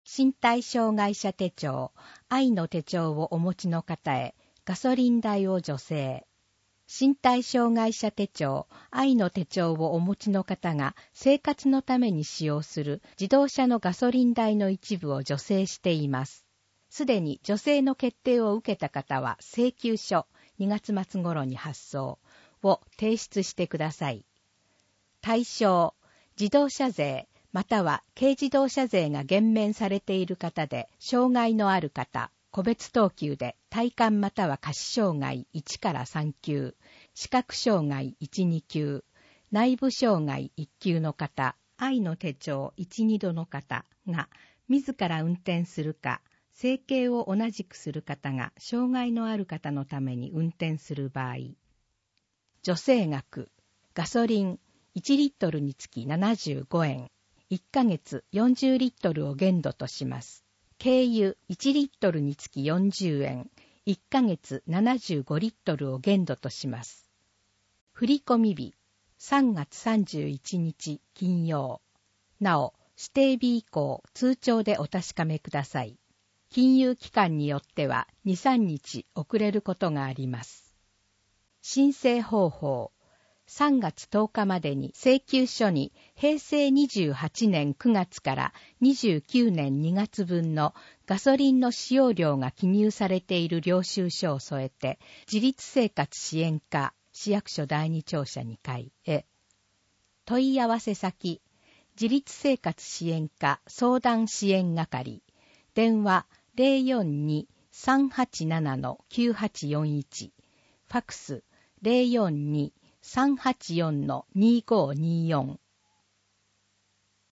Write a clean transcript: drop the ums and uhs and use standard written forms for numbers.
身体障害者手帳、愛の手帳をお持ちの方へ、ガソリン代を助成。身体障害者手帳、愛の手帳をお持ちの方が生活のために使用する自動車のガソリン代の一部を助成しています。すでに助成の決定を受けた方は請求書2月末頃に発送を提出してください。対象、自動車税または軽自動車税が減免されている方で障害のある方、個別等級で体幹または下肢障害1から3級、視覚障害1、2級、内部障害1級の方、愛の手帳1、2度の方が自ら運転するか、生計を同じくする方が障害のある方のために運転する場合、助成額、ガソリン1リットルにつき75円、1ヶ月40リットルを限度とします。軽油1リットルにつき40円、1ヶ月75リットルを限度とします。振込日、3月31日金曜。なお、指定日以降、通帳でお確かめください。金融機関によっては2、3日遅れることがあります。申請方法。3月10日までに請求書に平成28年9月から29年2月分のガソリンの使用量が記入されている領収書を添えて、自立生活支援課市役所第二庁舎2階へ。問い合わせ先、自立生活支援課相談支援係、電話 042-387-9841、ファクス 042-384-2524